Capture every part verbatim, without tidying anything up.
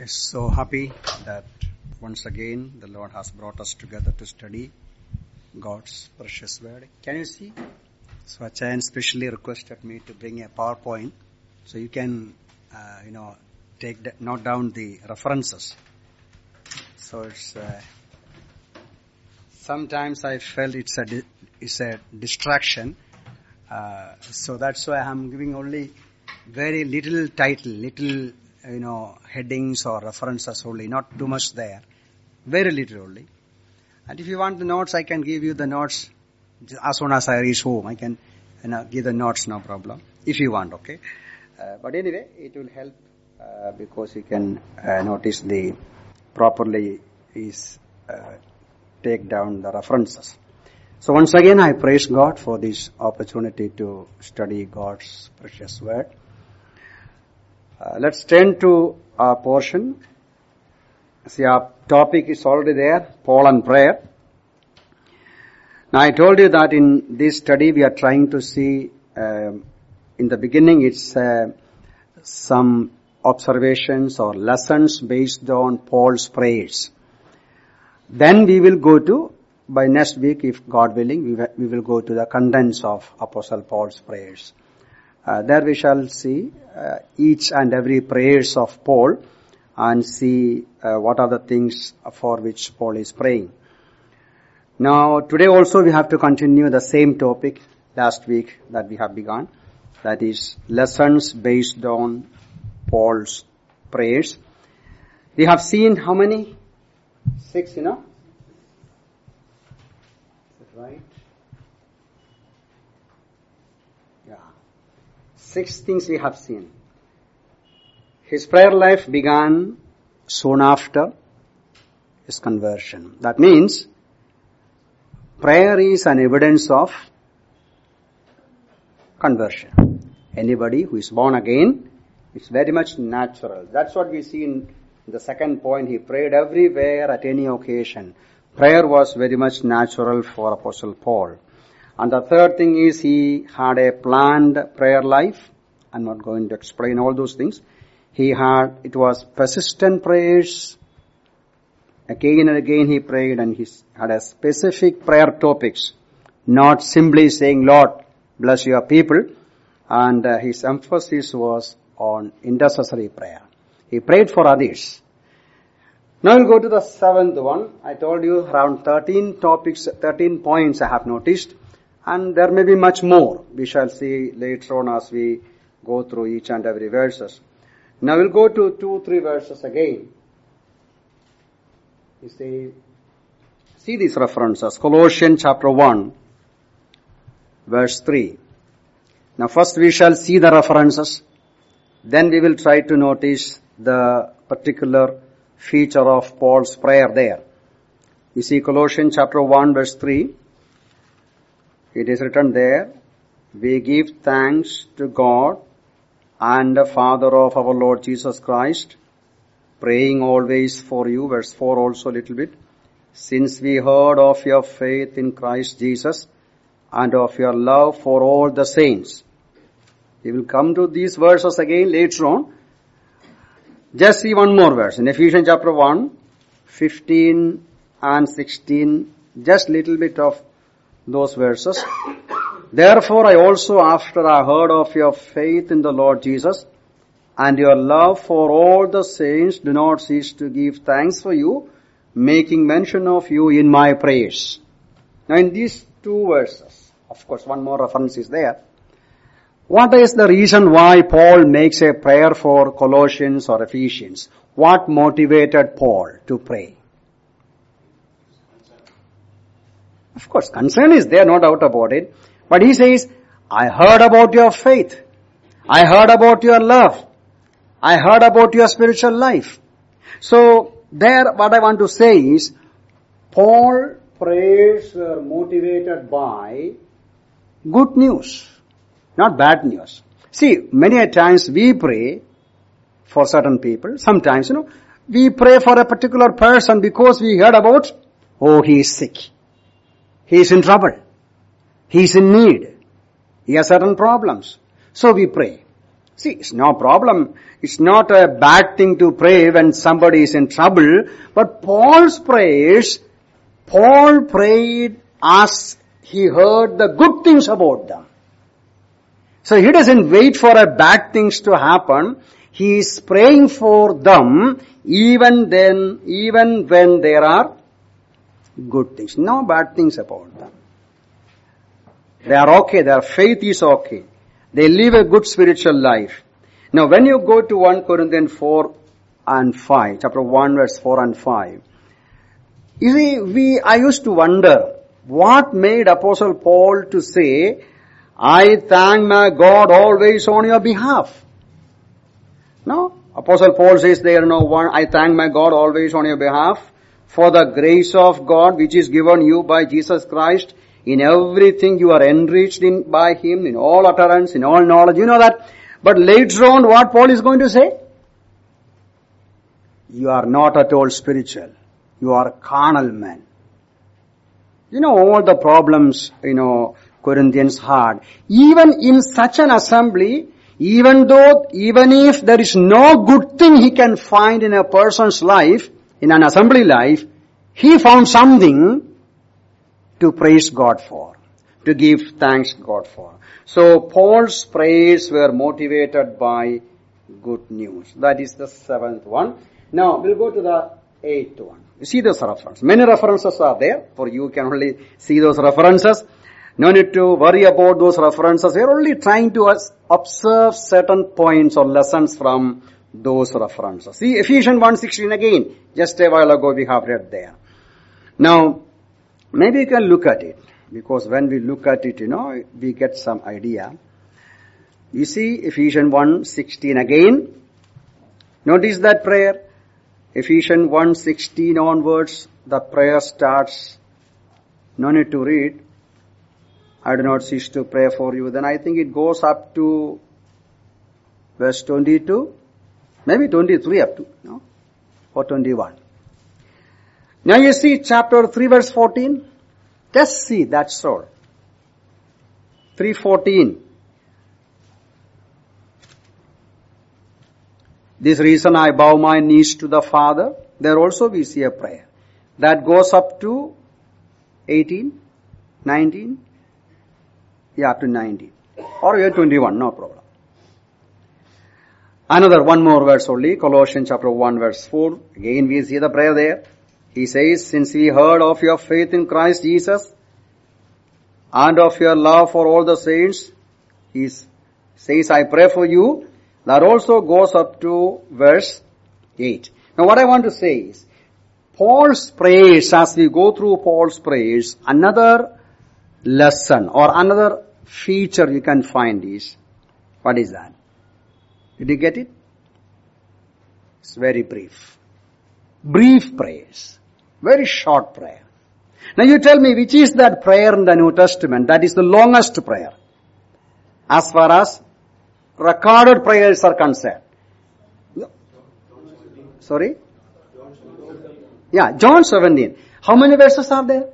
Okay, so happy that once again the Lord has brought us together to study God's precious word. Can you see? So Achayan specially requested me to bring a PowerPoint so you can, uh, you know, take the, note down the references. So it's uh, sometimes I felt it's a di- it's a distraction. Uh, so that's why I'm giving only very little title, little you know headings or references only, not too much there, very little only. And if you want the notes, I can give you the notes as soon as I reach home. I can you know, give the notes, no problem, if you want, okay. Uh, but anyway, it will help uh, because you can uh, notice the properly is uh, take down the references. So once again, I praise God for this opportunity to study God's precious word. Uh, let's turn to our portion. See, our topic is already there, Paul and prayer. Now, I told you that in this study we are trying to see, um, in the beginning it's uh, some observations or lessons based on Paul's prayers. Then we will go to, by next week, if God willing, we, we will go to the contents of Apostle Paul's prayers. Uh, there we shall see uh, each and every prayers of Paul and see uh, what are the things for which Paul is praying. Now, today also we have to continue the same topic last week that we have begun. That is lessons based on Paul's prayers. We have seen how many? Six, you know? Is that right? Yeah. Six things we have seen. His prayer life began soon after his conversion. That means prayer is an evidence of conversion. Anybody who is born again, it's very much natural. That's what we see in the second point. He prayed everywhere at any occasion. Prayer was very much natural for Apostle Paul. And the third thing is he had a planned prayer life. I'm not going to explain all those things. He had, it was persistent prayers. Again and again he prayed, and he had a specific prayer topics. Not simply saying, Lord, bless your people. And uh, his emphasis was on intercessory prayer. He prayed for others. Now we'll go to the seventh one. I told you around thirteen topics, thirteen points I have noticed. And there may be much more. We shall see later on as we go through each and every verses. Now we'll go to two, three verses again. You see, see these references. Colossians chapter one, verse three. Now first we shall see the references. Then we will try to notice the particular feature of Paul's prayer there. You see Colossians chapter one, verse three. It is written there, we give thanks to God and the Father of our Lord Jesus Christ, praying always for you. Verse four also a little bit. Since we heard of your faith in Christ Jesus and of your love for all the saints. We will come to these verses again later on. Just see one more verse. In Ephesians chapter one, fifteen and sixteen, just little bit of those verses. Therefore I also, after I heard of your faith in the Lord Jesus and your love for all the saints, do not cease to give thanks for you, making mention of you in my prayers. Now in these two verses, of course one more reference is there. What is the reason why Paul makes a prayer for Colossians or Ephesians? What motivated Paul to pray? Of course, concern is there, no doubt about it. But he says, I heard about your faith. I heard about your love. I heard about your spiritual life. So, there what I want to say is, Paul's prayers were motivated by good news, not bad news. See, many a times we pray for certain people. Sometimes, you know, we pray for a particular person because we heard about, oh, he is sick. He is in trouble. He is in need. He has certain problems. So we pray. See, it's no problem. It's not a bad thing to pray when somebody is in trouble. But Paul's prayers, Paul prayed as he heard the good things about them. So he doesn't wait for a bad things to happen. He is praying for them even then, even when there are good things. No bad things about them. They are okay. Their faith is okay. They live a good spiritual life. Now when you go to First Corinthians four and five, chapter one verse four and five, you see, we, I used to wonder what made Apostle Paul to say, I thank my God always on your behalf. No, Apostle Paul says there, no one, I thank my God always on your behalf for the grace of God which is given you by Jesus Christ. In everything you are enriched in by Him, in all utterance, in all knowledge. You know that. But later on, what Paul is going to say? You are not at all spiritual. You are carnal men. You know all the problems, you know, Corinthians had. Even in such an assembly, even though, even if there is no good thing he can find in a person's life, in an assembly life, he found something to praise God for, to give thanks God for. So Paul's prayers were motivated by good news. That is the seventh one. Now we'll go to the eighth one. You see those references. Many references are there, for you can only see those references. No need to worry about those references. We are only trying to observe certain points or lessons from those references. See Ephesians one sixteen again. Just a while ago we have read there. Now, maybe you can look at it, because when we look at it, you know, we get some idea. You see Ephesians one sixteen again. Notice that prayer. Ephesians one sixteen onwards, the prayer starts. No need to read. I do not cease to pray for you. Then I think it goes up to verse twenty-two. Maybe twenty-three up to, no? Or twenty-one. Now you see chapter three verse fourteen. Just see, that's all. three fourteen. This reason I bow my knees to the Father. There also we see a prayer. That goes up to eighteen, nineteen. Yeah, up to nineteen. Or even twenty-one, no problem. Another one more verse only, Colossians chapter one verse four. Again we see the prayer there. He says, since we heard of your faith in Christ Jesus and of your love for all the saints, he says, I pray for you. That also goes up to verse eight. Now what I want to say is, Paul's prayers, as we go through Paul's prayers, another lesson or another feature you can find is, what is that? Did you get it? It's very brief. Brief prayers. Very short prayer. Now you tell me, which is that prayer in the New Testament that is the longest prayer as far as recorded prayers are concerned? Sorry? Yeah, John seventeen. How many verses are there?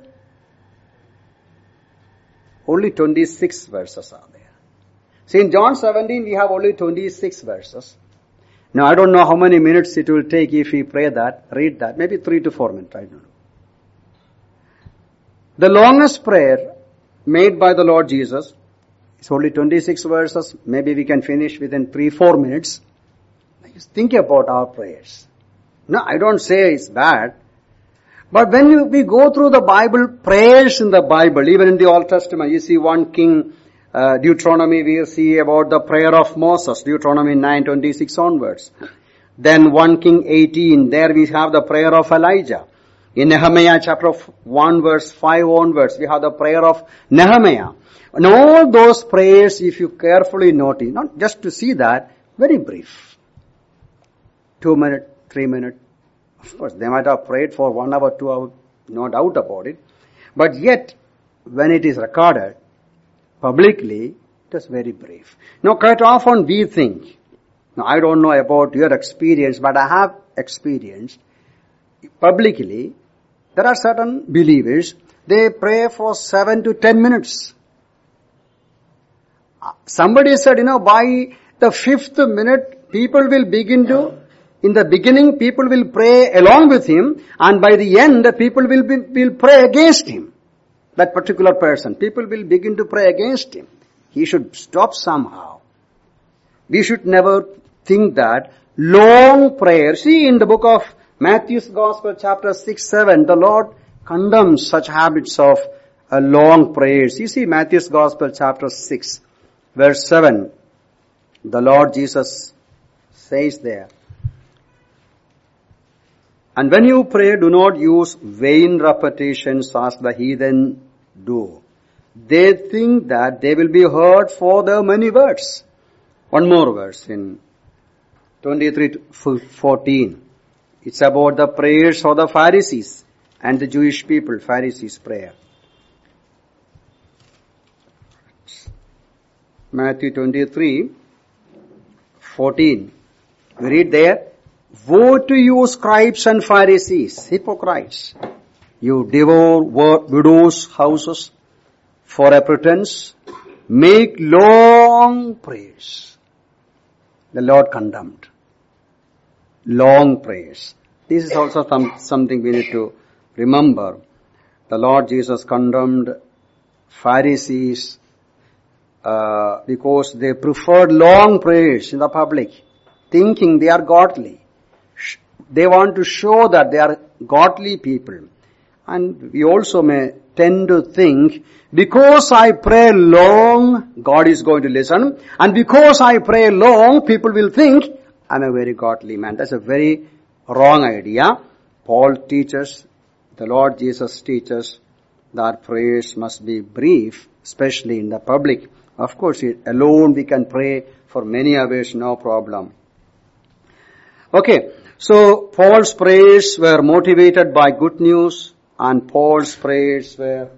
Only twenty-six verses are there. See, in John seventeen we have only twenty-six verses. Now I don't know how many minutes it will take if we pray that, read that. Maybe three to four minutes, I don't know. The longest prayer made by the Lord Jesus is only twenty-six verses. Maybe we can finish within three, four minutes. Just think about our prayers. No, I don't say it's bad. But when you, we go through the Bible, prayers in the Bible, even in the Old Testament, you see one king, uh, Deuteronomy, we see about the prayer of Moses, Deuteronomy nine twenty-six onwards. Then one king eighteen, there we have the prayer of Elijah. In Nehemiah chapter one verse five onwards, we have the prayer of Nehemiah. And all those prayers, if you carefully notice, not just to see that, very brief. Two minute, three minute. Of course, they might have prayed for one hour, two hours, no doubt about it. But yet, when it is recorded publicly, it is very brief. Now, quite often we think, now I don't know about your experience, but I have experienced publicly, there are certain believers, they pray for seven to ten minutes. Somebody said, you know, by The fifth minute, people will begin to, in the beginning, people will pray along with him, and by the end, the people will be, will pray against him. That particular person. People will begin to pray against him. He should stop somehow. We should never think that long prayer. See, in the book of Matthew's Gospel, chapter six, seven, the Lord condemns such habits of uh, long prayers. You see, Matthew's Gospel, chapter six, verse seven, the Lord Jesus says there, "And when you pray, do not use vain repetitions as the heathen do. They think that they will be heard for their many words." One more verse in twenty-three to fourteen. It's about the prayers of the Pharisees and the Jewish people, Pharisees' prayer. Matthew twenty-three, fourteen. We read there, "Woe to you, scribes and Pharisees, hypocrites! You devour widows' houses for a pretense, make long prayers." The Lord condemned. Long prayers. This is also some, something we need to remember. The Lord Jesus condemned Pharisees uh, because they preferred long prayers in the public, thinking they are godly. They want to show that they are godly people. And we also may tend to think, because I pray long, God is going to listen. And because I pray long, people will think I'm a very godly man. That's a very wrong idea. Paul teaches, the Lord Jesus teaches that prayers must be brief, especially in the public. Of course, alone we can pray for many hours, no problem. Okay, so Paul's prayers were motivated by good news, and Paul's prayers were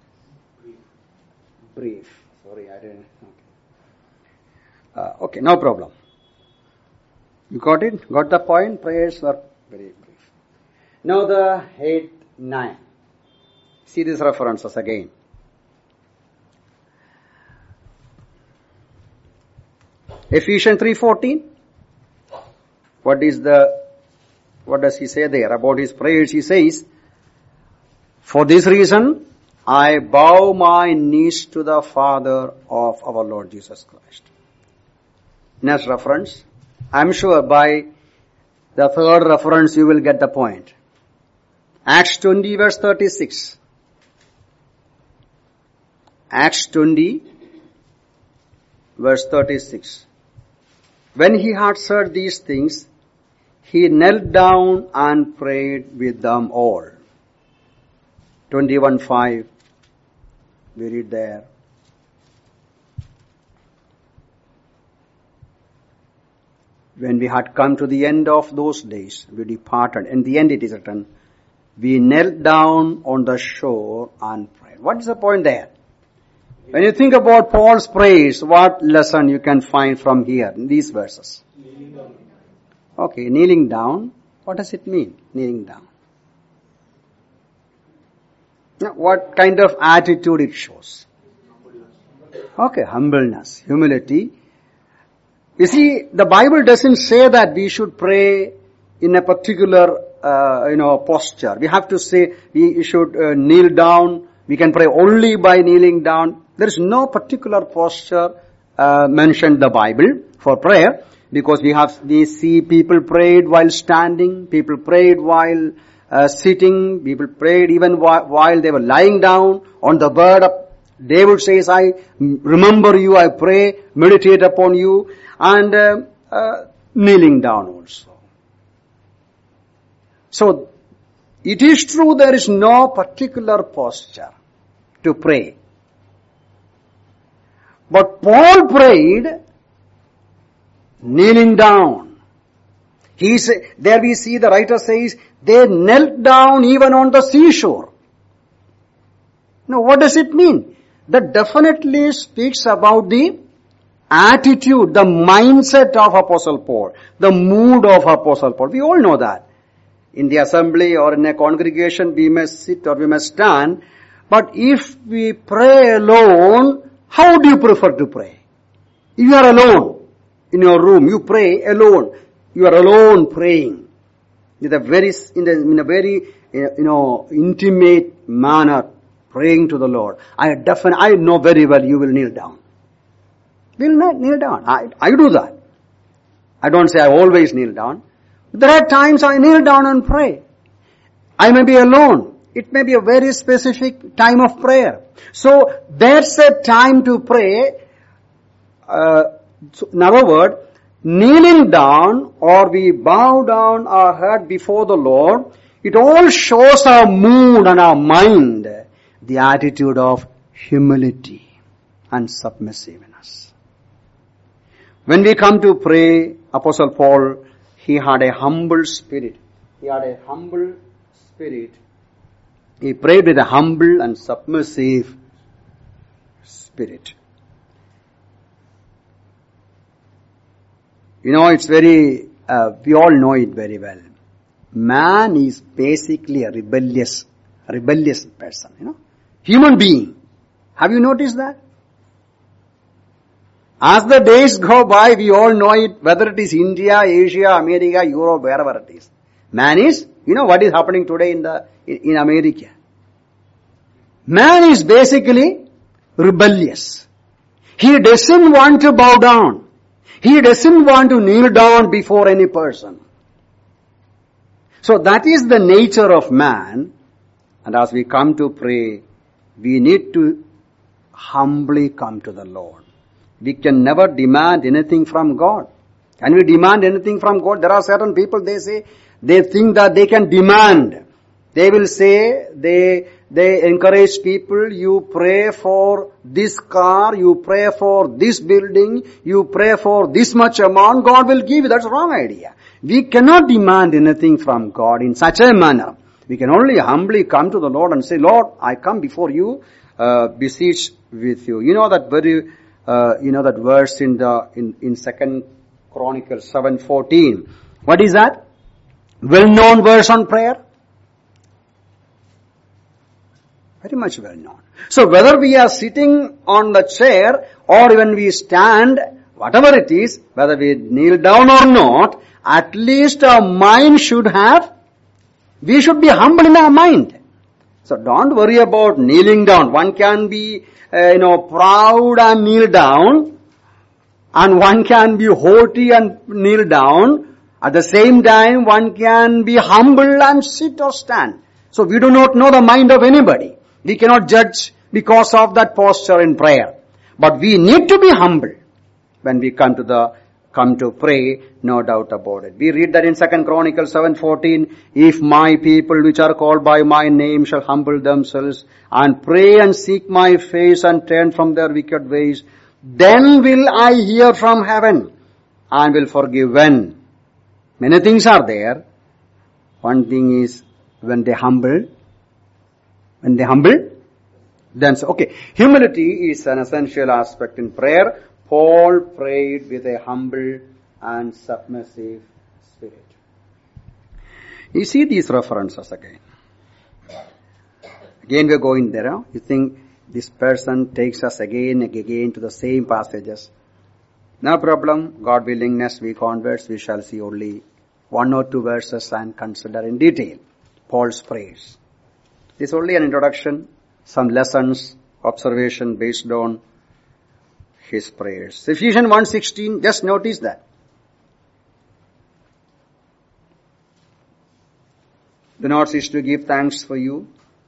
brief. Sorry, I didn't. Okay, uh, okay, no problem. You got it? Got the point? Prayers were very brief. Now the eight, nine. See these references again. Ephesians three fourteen. What is the, what does he say there about his prayers? He says, "For this reason, I bow my knees to the Father of our Lord Jesus Christ." Next reference. I'm sure by the third reference you will get the point. Acts twenty verse thirty-six. Acts twenty verse thirty-six. "When he had said these things, he knelt down and prayed with them all." twenty-one five. We read there. "When we had come to the end of those days, we departed." In the end it is written, "We knelt down on the shore and prayed." What is the point there? When you think about Paul's prayers, what lesson you can find from here in these verses? Kneeling down. Okay, kneeling down. What does it mean, kneeling down? Now, what kind of attitude it shows? Okay, humbleness, humility. You see, the Bible doesn't say that we should pray in a particular, uh, you know, posture. We have to say we should uh, kneel down. We can pray only by kneeling down. There is no particular posture uh, mentioned in the Bible for prayer, because we have we see people prayed while standing, people prayed while uh, sitting, people prayed even while, while they were lying down on the bed. David says, "I remember you, I pray, meditate upon you," and uh, uh, kneeling down also. So, it is true there is no particular posture to pray. But Paul prayed kneeling down. He say, there we see the writer says, they knelt down even on the seashore. Now what does it mean? That definitely speaks about the attitude, the mindset of Apostle Paul, the mood of Apostle Paul. We all know that. In the assembly or in a congregation, we may sit or we may stand. But if we pray alone, how do you prefer to pray? If you are alone, in your room, you pray alone. You are alone praying. In a very, in a, in a very, you know, intimate manner, praying to the Lord. I definitely, I know very well you will kneel down. Will not kneel down. I, I do that. I don't say I always kneel down. There are times I kneel down and pray. I may be alone. It may be a very specific time of prayer. So, there's a time to pray. Uh, so in other words, kneeling down or we bow down our head before the Lord, it all shows our mood and our mind, the attitude of humility and submissiveness. When we come to pray, Apostle Paul, he had a humble spirit. He had a humble spirit. He prayed with a humble and submissive spirit. You know, it's very, uh, we all know it very well. Man is basically a rebellious, rebellious person, you know. Human being. Have you noticed that? As the days go by, we all know it, whether it is India, Asia, America, Europe, wherever it is. Man is, you know what is happening today in the, in, in America. Man is basically rebellious. He doesn't want to bow down. He doesn't want to kneel down before any person. So that is the nature of man. And as we come to pray, we need to humbly come to the Lord. We can never demand anything from God. Can we demand anything from God? There are certain people, they say, they think that they can demand. They will say, they, they encourage people, you pray for this car, you pray for this building, you pray for this much amount, God will give you. That's a wrong idea. We cannot demand anything from God in such a manner. We can only humbly come to the Lord and say, Lord, I come before you, uh, beseech with you. You know that very, uh, you know that verse in the, in, in Second Chronicles seven fourteen. What is that? Well-known verse on prayer. Very much well known. So whether we are sitting on the chair or when we stand, whatever it is, whether we kneel down or not, at least our mind should have, we should be humble in our mind. So don't worry about kneeling down. One can be, uh, you know, proud and kneel down, and one can be haughty and kneel down. At the same time, one can be humble and sit or stand. So we do not know the mind of anybody. We cannot judge because of that posture in prayer. But we need to be humble when we come to the come to pray, no doubt about it. We read that in Second Chronicles seven fourteen, if my people which are called by my name shall humble themselves and pray and seek my face and turn from their wicked ways, then will I hear from heaven and will forgive. When? Many things are there. One thing is when they humble, when they humble, then so, okay. Humility is an essential aspect in prayer. Paul prayed with a humble and submissive spirit. You see these references again. Again we are going there. Huh? You think this person takes us again and again to the same passages. No problem. God willing, next week onwards we shall see only one or two verses and consider in detail Paul's prayers. This is only an introduction, some lessons, observation based on his prayers. Ephesians one sixteen, just notice that. Do not cease to give thanks for you.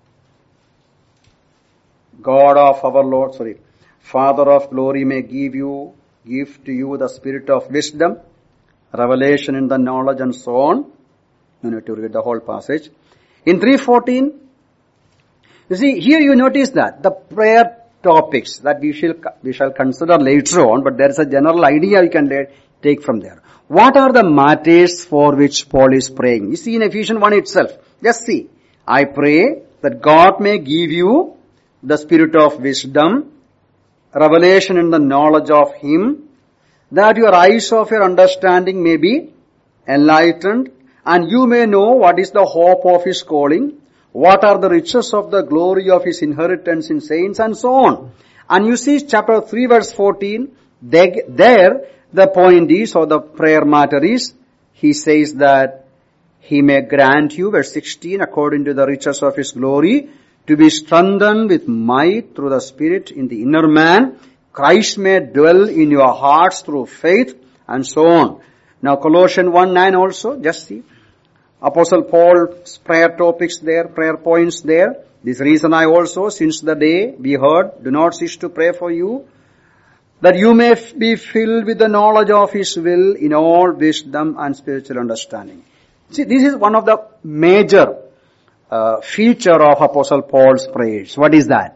God of our Lord, sorry, Father of glory may give you, give to you the spirit of wisdom, revelation in the knowledge and so on. You need to read the whole passage. In three fourteen, you see, here you notice that the prayer topics that we shall, we shall consider later on, but there is a general idea you can take from there. What are the matters for which Paul is praying? You see in Ephesians one itself, just see. I pray that God may give you the spirit of wisdom, revelation in the knowledge of Him, that your eyes of your understanding may be enlightened, and you may know what is the hope of His calling, what are the riches of the glory of His inheritance in saints, and so on. And you see chapter three verse fourteen, they, there the point is, or the prayer matter is, he says that he may grant you, verse sixteen, according to the riches of his glory, to be strengthened with might through the Spirit in the inner man. Christ may dwell in your hearts through faith, and so on. Now Colossians one nine also, just see. Apostle Paul's prayer topics there, prayer points there. This reason I also, since the day we heard, do not cease to pray for you, that you may be filled with the knowledge of his will in all wisdom and spiritual understanding. See, this is one of the major uh, feature of Apostle Paul's prayers. What is that?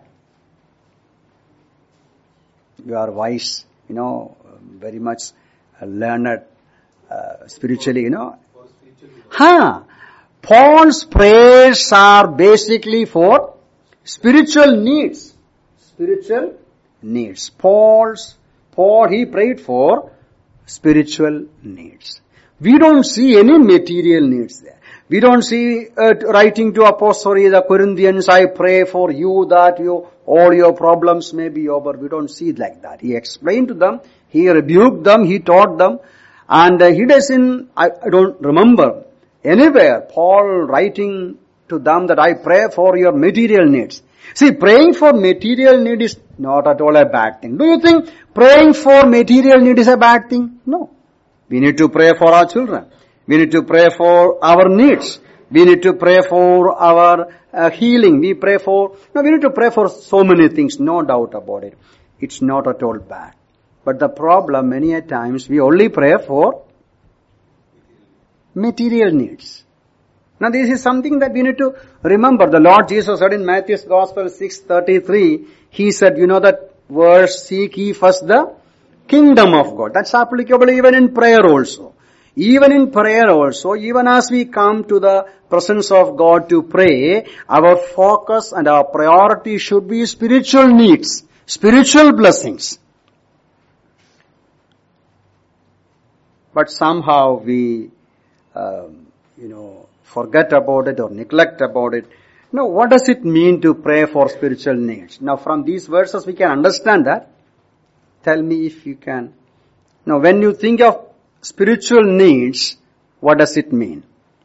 You are wise, you know, very much learned uh, spiritually, you know. Huh. Paul's prayers are basically for spiritual needs. Spiritual needs. Paul's, Paul, he prayed for spiritual needs. We don't see any material needs there. We don't see uh, writing to Apostle the Corinthians, I pray for you that you, all your problems may be over. We don't see it like that. He explained to them, he rebuked them, he taught them, and uh, he doesn't, I, I don't remember anywhere Paul writing to them that I pray for your material needs. See, praying for material need is not at all a bad thing. Do you think praying for material need is a bad thing? No. We need to pray for our children. We need to pray for our needs. We need to pray for our uh, healing. We pray for, no, we need to pray for so many things, no doubt about it. It's not at all bad. But the problem, many a times, we only pray for material needs. Now this is something that we need to remember. The Lord Jesus said in Matthew's Gospel six thirty-three, He said, you know that verse, seek ye first the kingdom of God. That's applicable even in prayer also. Even in prayer also, even as we come to the presence of God to pray, our focus and our priority should be spiritual needs, spiritual blessings. But somehow we, um, you know, forget about it or neglect about it. Now, what does it mean to pray for spiritual needs? Now, from these verses we can understand that. Tell me if you can. Now, when you think of spiritual needs, what does it mean?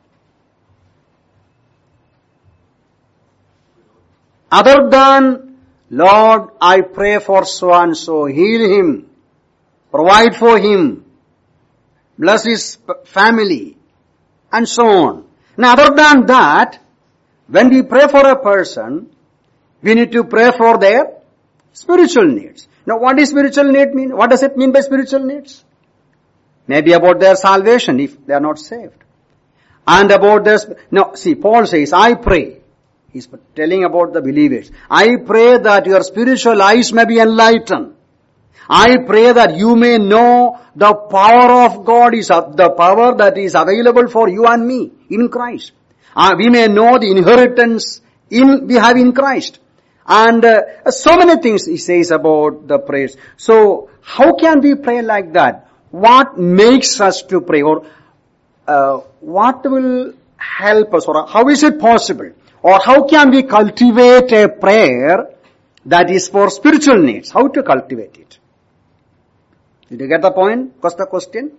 Other than, Lord, I pray for so and so, heal him, provide for him, bless his family, and so on. Now, other than that, when we pray for a person, we need to pray for their spiritual needs. Now, what does spiritual need mean? What does it mean by spiritual needs? Maybe about their salvation if they are not saved. And about their, no, see, Paul says, I pray. He's telling about the believers. I pray that your spiritual eyes may be enlightened. I pray that you may know the power of God is the power that is available for you and me in Christ. Uh, we may know the inheritance in we have in Christ. And uh, so many things he says about the prayers. So how can we pray like that? What makes us to pray? Or uh, what will help us? Or how is it possible? Or how can we cultivate a prayer that is for spiritual needs? How to cultivate it? Did you get the point? What's the question?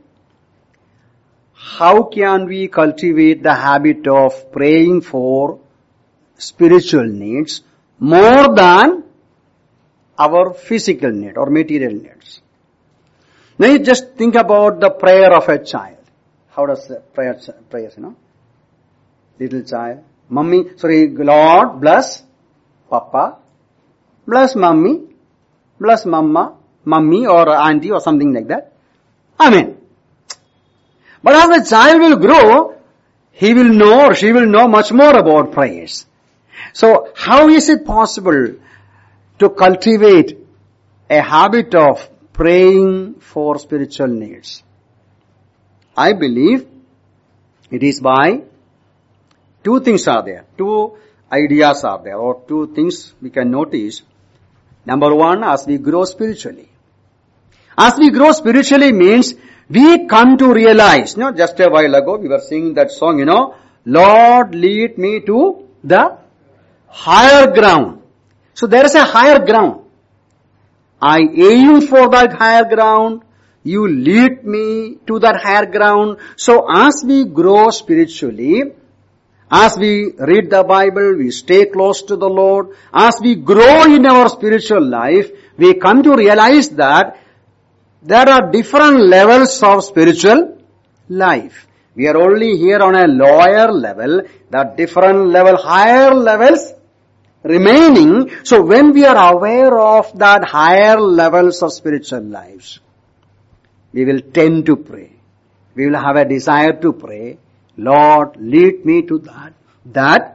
How can we cultivate the habit of praying for spiritual needs more than our physical need or material needs? Now you just think about the prayer of a child. How does the prayer, prayers, you know? Little child. Mummy, sorry, Lord, bless Papa, bless Mummy, bless Mama, Mummy or Auntie or something like that. Amen. But as the child will grow, he will know or she will know much more about prayers. So how is it possible to cultivate a habit of praying for spiritual needs? I believe it is by two things are there. Two ideas are there or two things we can notice. Number one, as we grow spiritually. As we grow spiritually means we come to realize, you know, just a while ago we were singing that song, you know, Lord lead me to the higher ground. So there is a higher ground. I aim for that higher ground You lead me to that higher ground. So as we grow spiritually, as we read the Bible, we stay close to the Lord, as we grow in our spiritual life, we come to realize that there are different levels of spiritual life. We are only here on a lower level, that different level, higher levels remaining. So when we are aware of that higher levels of spiritual lives, we will tend to pray. We will have a desire to pray. Lord, lead me to that, that,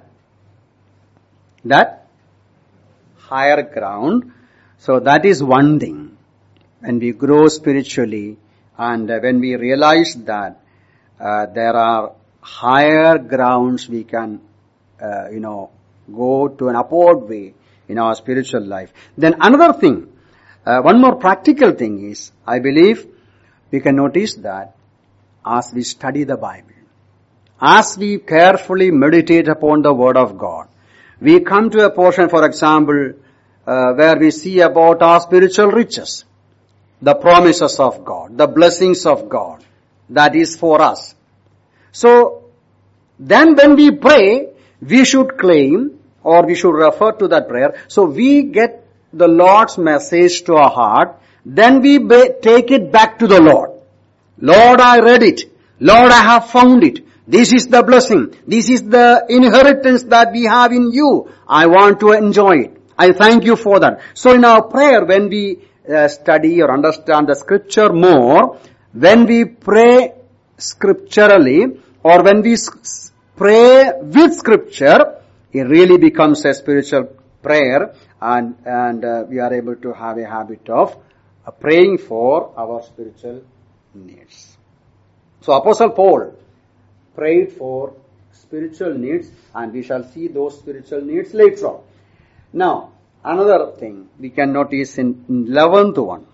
that higher ground. So that is one thing. When we grow spiritually and when we realize that uh, there are higher grounds we can, uh, you know, go to an upward way in our spiritual life. Then another thing, uh, one more practical thing is, I believe we can notice that as we study the Bible, as we carefully meditate upon the Word of God, we come to a portion, for example, uh, where we see about our spiritual riches, the promises of God, the blessings of God, that is for us. So, then when we pray, we should claim or we should refer to that prayer. So we get the Lord's message to our heart, then we ba- take it back to the Lord. Lord, I read it. Lord, I have found it. This is the blessing. This is the inheritance that we have in you. I want to enjoy it. I thank you for that. So in our prayer, when we uh, study or understand the scripture more, when we pray scripturally or when we s- pray with scripture, it really becomes a spiritual prayer, and, and uh, we are able to have a habit of uh, praying for our spiritual needs. So Apostle Paul prayed for spiritual needs, and we shall see those spiritual needs later on. Now, another thing we can notice in eleventh one.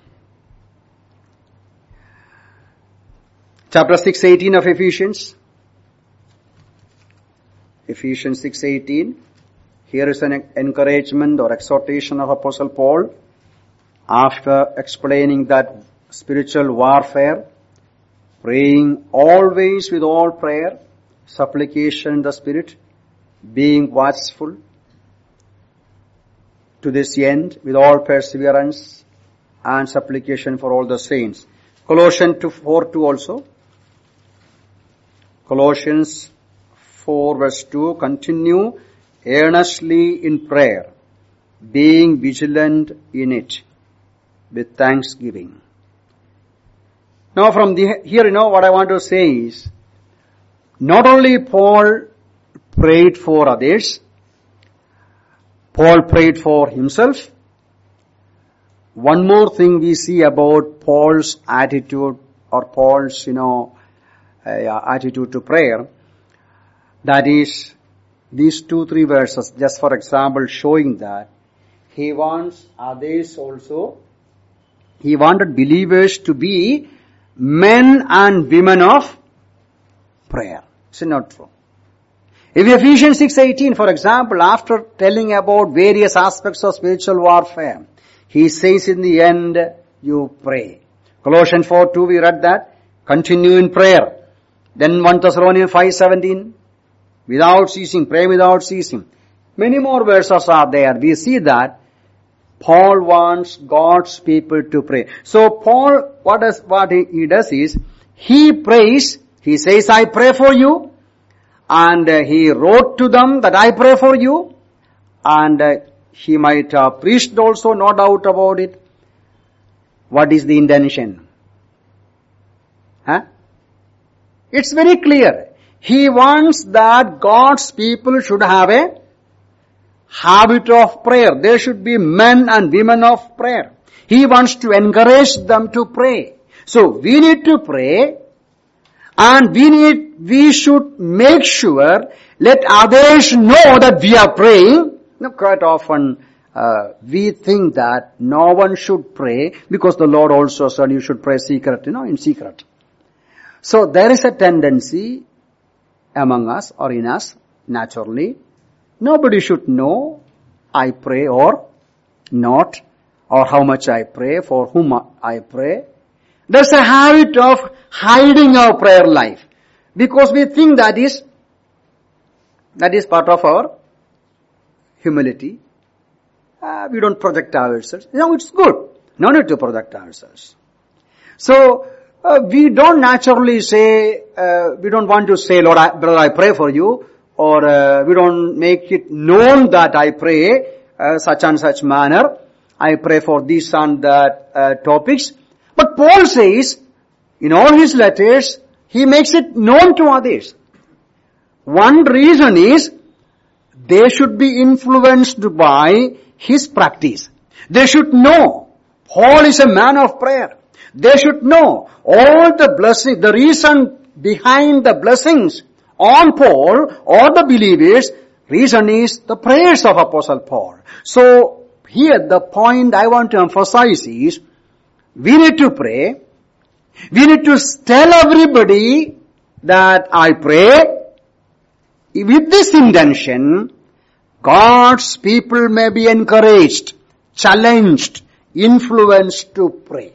Chapter six eighteen of Ephesians. Ephesians six eighteen. Here is an encouragement or exhortation of Apostle Paul after explaining that spiritual warfare, praying always with all prayer, supplication in the Spirit, being watchful to this end with all perseverance and supplication for all the saints. Colossians four two also. Colossians four verse two, continue earnestly in prayer, being vigilant in it with thanksgiving. Now from the, here, you know, what I want to say is, not only Paul prayed for others, Paul prayed for himself. One more thing we see about Paul's attitude or Paul's, you know, uh, attitude to prayer, that is these two, three verses, just for example, showing that he wants others also, he wanted believers to be men and women of prayer. Is it not true? If Ephesians six eighteen, for example, after telling about various aspects of spiritual warfare, he says in the end, you pray. Colossians four two, we read that. Continue in prayer. Then First Thessalonians five seventeen, without ceasing, pray without ceasing. Many more verses are there. We see that Paul wants God's people to pray. So Paul, what does, what he, he does is, he prays, he says, I pray for you, and uh, he wrote to them that I pray for you, and uh, he might have preached also, no doubt about it. What is the intention? Huh? It's very clear. He wants that God's people should have a habit of prayer. They should be men and women of prayer. He wants to encourage them to pray. So we need to pray, and we need, we should make sure, let others know that we are praying. Now, quite often, uh, we think that no one should pray because the Lord also said you should pray secret, you know, in secret. So there is a tendency among us or in us, naturally, nobody should know I pray or not, or how much I pray, for whom I pray. There's a habit of hiding our prayer life because we think that is, that is part of our humility. Uh, we don't project ourselves. No, it's good. No need to project ourselves. So, uh, we don't naturally say, uh, we don't want to say, Lord, I, brother, I pray for you, or uh, we don't make it known that I pray uh, such and such manner. I pray for this and that uh, topics. But Paul says, in all his letters, he makes it known to others. One reason is, they should be influenced by his practice. They should know Paul is a man of prayer. They should know all the blessings, the reason behind the blessings on Paul or the believers, reason is the prayers of Apostle Paul. So here the point I want to emphasize is, we need to pray. We need to tell everybody that I pray. With this intention, God's people may be encouraged, challenged, influenced to pray.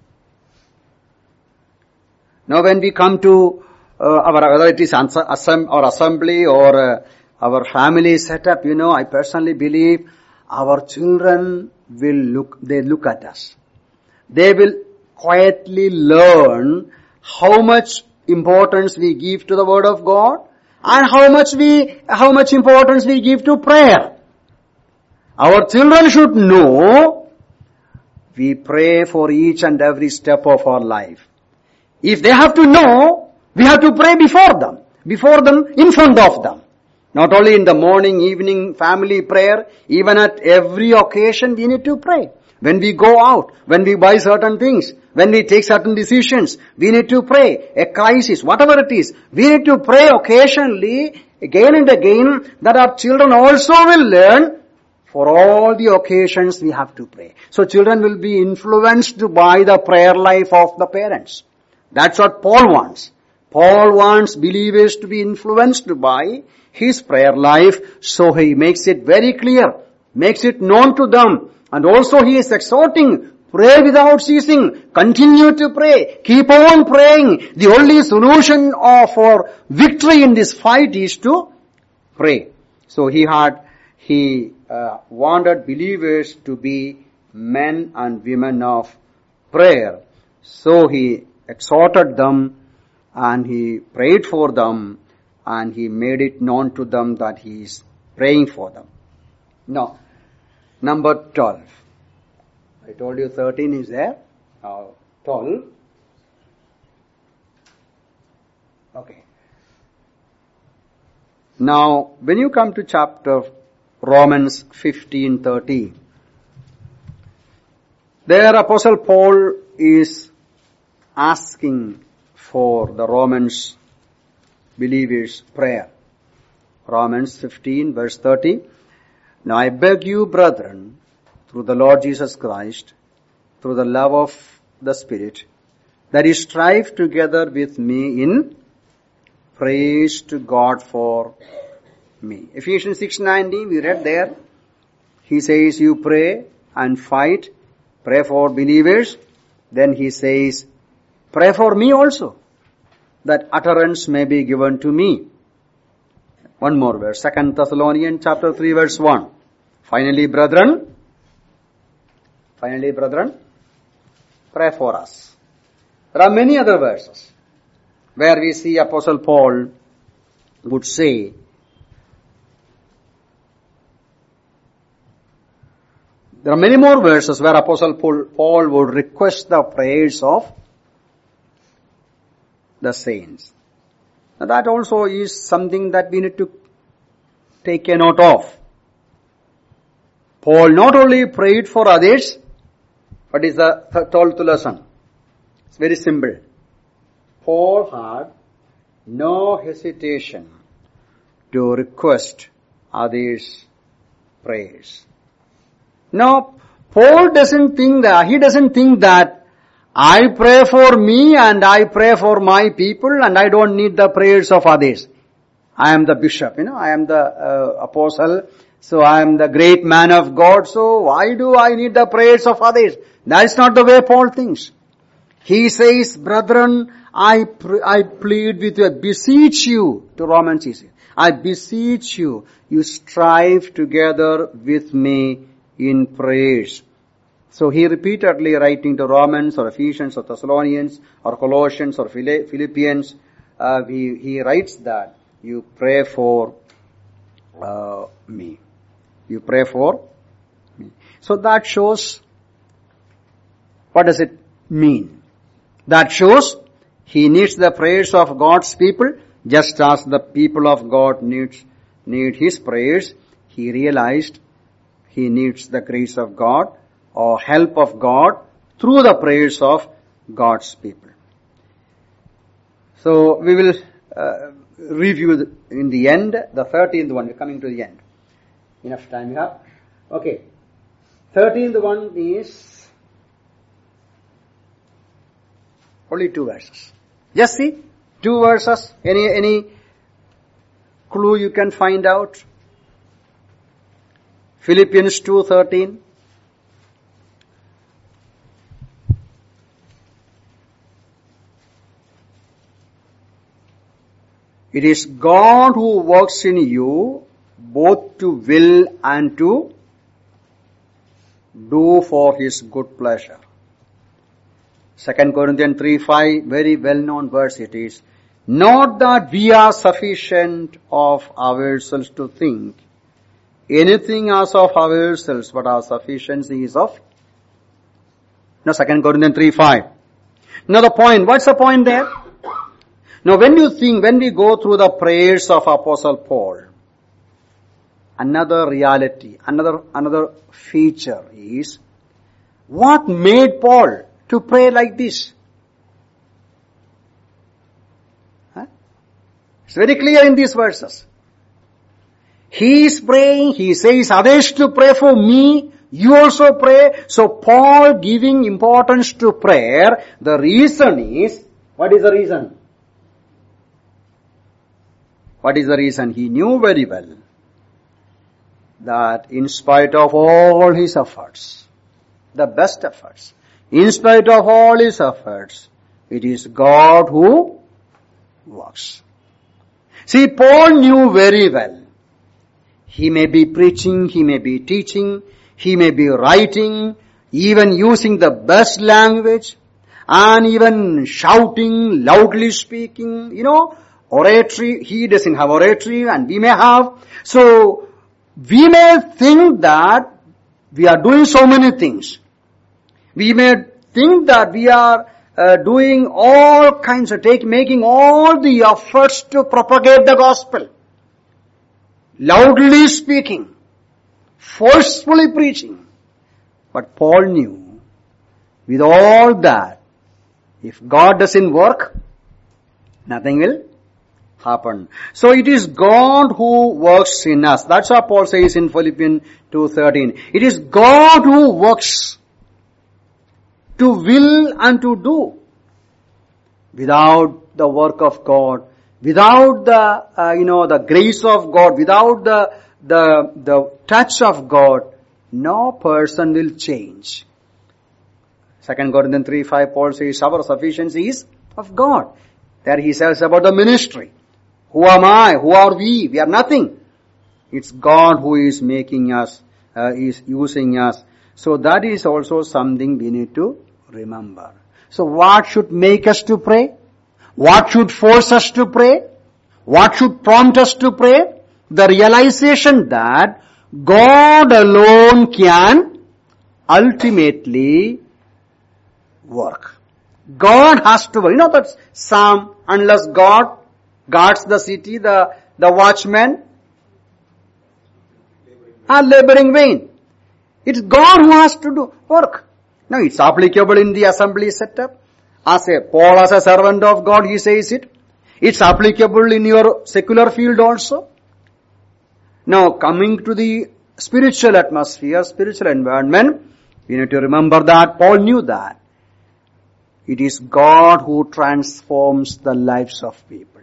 Now when we come to uh, our, whether it is assem- or assembly or uh, our family setup, you know, I personally believe our children will look, they look at us. They will quietly learn how much importance we give to the Word of God and how much we, how much importance we give to prayer. Our children should know we pray for each and every step of our life. If they have to know, we have to pray before them, before them, in front of them. Not only in the morning, evening, family prayer, even at every occasion we need to pray. When we go out, when we buy certain things, when we take certain decisions, we need to pray. A crisis, whatever it is, we need to pray occasionally, again and again, that our children also will learn. For all the occasions we have to pray. So children will be influenced by the prayer life of the parents. That's what Paul wants. Paul wants believers to be influenced by his prayer life, so he makes it very clear, makes it known to them. And also he is exhorting, pray without ceasing, continue to pray, keep on praying. The only solution for victory in this fight is to pray. So he had, he uh, wanted believers to be men and women of prayer. So he exhorted them and he prayed for them and he made it known to them that he is praying for them. Now, number twelve. I told you thirteen is there. Now, twelve. Okay. Now, when you come to chapter Romans fifteen thirty, there Apostle Paul is asking for the Romans believers' prayer. Romans fifteen verse thirty. Now I beg you, brethren, through the Lord Jesus Christ, through the love of the Spirit, that you strive together with me in praise to God for me. Ephesians six nineteen, we read there. He says, you pray and fight, pray for believers. Then he says, pray for me also, that utterance may be given to me. One more verse, Second Thessalonians chapter three verse one. Finally, brethren, finally, brethren, pray for us. There are many other verses where we see Apostle Paul would say, there are many more verses where Apostle Paul would request the prayers of the saints. Now that also is something that we need to take a note of. Paul not only prayed for others, but is the twelfth lesson. It's very simple. Paul had no hesitation to request others' prayers. Now, Paul doesn't think that, he doesn't think that I pray for me and I pray for my people and I don't need the prayers of others. I am the bishop, you know, I am the uh, apostle, so I am the great man of God, so why do I need the prayers of others? That is not the way Paul thinks. He says, brethren, I pr- I plead with you, I beseech you, to Romans he says, I beseech you, you strive together with me in prayers. So he repeatedly writing to Romans or Ephesians or Thessalonians or Colossians or Philippians, uh, he, he writes that you pray for uh, me. You pray for me. So that shows, what does it mean? That shows he needs the prayers of God's people just as the people of God needs need his prayers. He realized he needs the grace of God or help of God through the prayers of God's people. So we will uh, review the, in the end, the thirteenth one. We're coming to the end. Enough time we have. Okay. thirteenth one is only two verses. Just see, two verses. Any, any clue you can find out? Philippians two thirteen. It is God who works in you both to will and to do for his good pleasure. Second Corinthians three five, very well-known verse it is. Not that we are sufficient of ourselves to think anything as of ourselves, but our sufficiency is of... No, Second Corinthians three five. Now the point, what's the point there? Now when you think, when we go through the prayers of Apostle Paul, another reality, another, another feature is, what made Paul to pray like this? Huh? It's very clear in these verses. He is praying, he says others to pray for me, you also pray. So Paul giving importance to prayer, the reason is, what is the reason? What is the reason? He knew very well that in spite of all his efforts, the best efforts, in spite of all his efforts, it is God who works. See, Paul knew very well. He may be preaching, he may be teaching, he may be writing, even using the best language, and even shouting, loudly speaking, you know, oratory. He doesn't have oratory and we may have. So, we may think that we are doing so many things. We may think that we are uh, doing all kinds of, take, making all the efforts to propagate the gospel. Loudly speaking, forcefully preaching. But Paul knew, with all that, if God doesn't work, nothing will happen. So it is God who works in us. That's what Paul says in Philippians two thirteen. It is God who works to will and to do. Without the work of God, without the, uh, you know, the grace of God, without the, the, the touch of God, no person will change. Second Corinthians three five, Paul says, our sufficiency is of God. There he says about the ministry. Who am I? Who are we? We are nothing. It's God who is making us, uh, is using us. So that is also something we need to remember. So what should make us to pray? What should force us to pray? What should prompt us to pray? The realization that God alone can ultimately work. God has to work. You know that Psalm, unless God guards the city, the, the watchmen are laboring vain. It's God who has to do work. Now it's applicable in the assembly setup. As a Paul, as a servant of God, he says it. It's applicable in your secular field also. Now coming to the spiritual atmosphere, spiritual environment, we need to remember that Paul knew that. It is God who transforms the lives of people.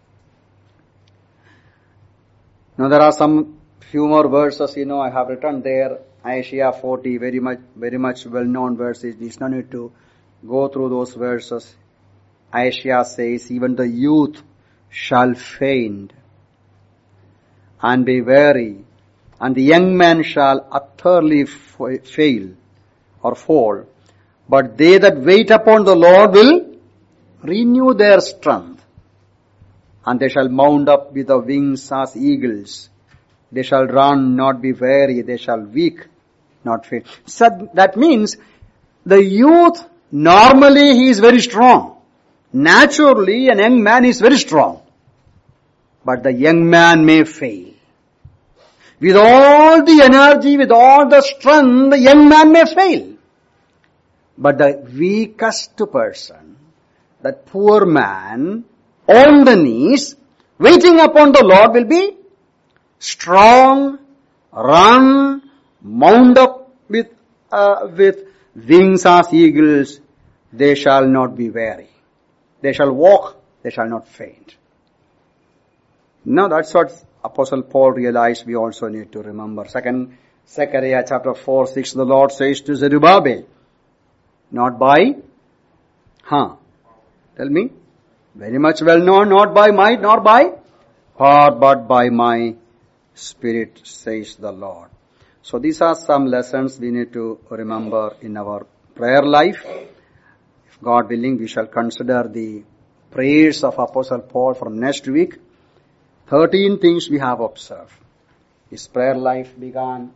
Now there are some few more verses, you know, I have written there. Isaiah forty, very much, very much well-known verses. There's no need to Go through those verses. Isaiah says, even the youth shall faint and be weary, and the young man shall utterly f- fail or fall. But they that wait upon the Lord will renew their strength, and they shall mount up with the wings as eagles. They shall run, not be weary. They shall weak, not faint. So that means the youth, normally he is very strong. Naturally, an young man is very strong. But the young man may fail. With all the energy, with all the strength, the young man may fail. But the weakest person, that poor man, on the knees, waiting upon the Lord, will be strong, run, mount up with, uh, with wings as eagles. They shall not be weary. They shall walk, they shall not faint. Now that's what Apostle Paul realized we also need to remember. Second, Zechariah chapter four, six, the Lord says to Zerubbabel, not by, huh, tell me, very much well known, not by might, nor by power, but by my Spirit, says the Lord. So these are some lessons we need to remember in our prayer life. If God willing, we shall consider the prayers of Apostle Paul from next week. Thirteen things we have observed. His prayer life began.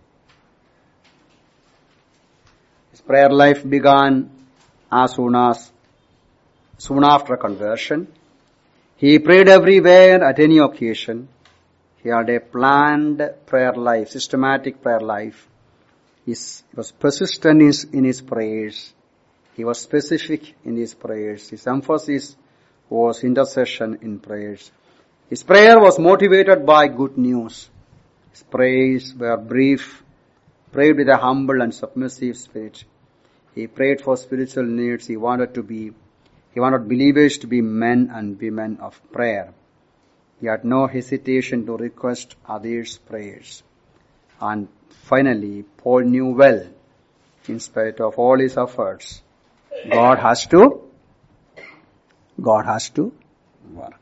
His prayer life began as soon as, soon after conversion. He prayed everywhere at any occasion. He had a planned prayer life, systematic prayer life. He was persistent in his, in his prayers. He was specific in his prayers. His emphasis was intercession in prayers. His prayer was motivated by good news. His prayers were brief, prayed with a humble and submissive spirit. He prayed for spiritual needs. He wanted to be, he wanted believers to be men and women of prayer. He had no hesitation to request others' prayers. And finally, Paul knew well, in spite of all his efforts, God has to, God has to work.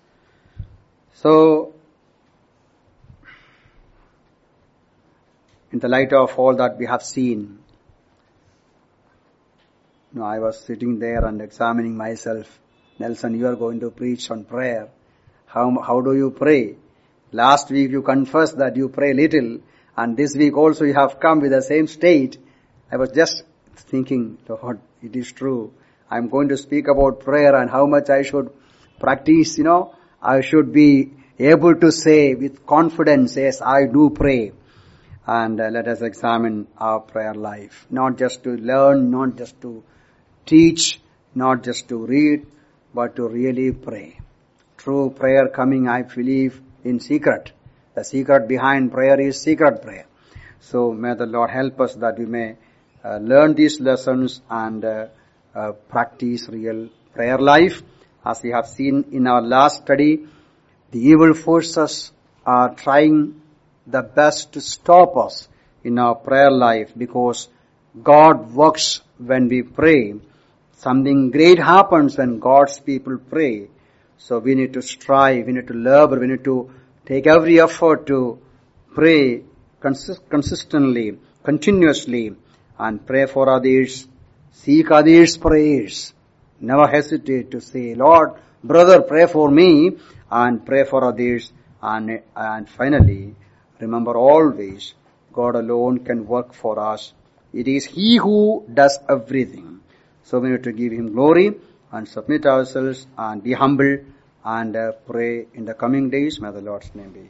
So, in the light of all that we have seen, you know, I was sitting there and examining myself. Nelson, you are going to preach on prayer. How, how do you pray? Last week you confessed that you pray little, and this week also you have come with the same state. I was just thinking, Lord, it is true. I'm going to speak about prayer and how much I should practice, you know. I should be able to say with confidence, yes, I do pray. And uh, let us examine our prayer life. Not just to learn, not just to teach, not just to read, but to really pray. True prayer coming, I believe, in secret. The secret behind prayer is secret prayer. So may the Lord help us that we may uh, learn these lessons and uh, uh, practice real prayer life. As we have seen in our last study, the evil forces are trying the best to stop us in our prayer life because God works when we pray. Something great happens when God's people pray. So we need to strive, we need to labor, we need to take every effort to pray consist- consistently, continuously, and pray for others, seek others' prayers. Never hesitate to say, Lord, brother, pray for me, and pray for others. And, and finally, remember always, God alone can work for us. It is He who does everything. So we need to give Him glory and submit ourselves and be humble and uh, pray in the coming days. May the Lord's name be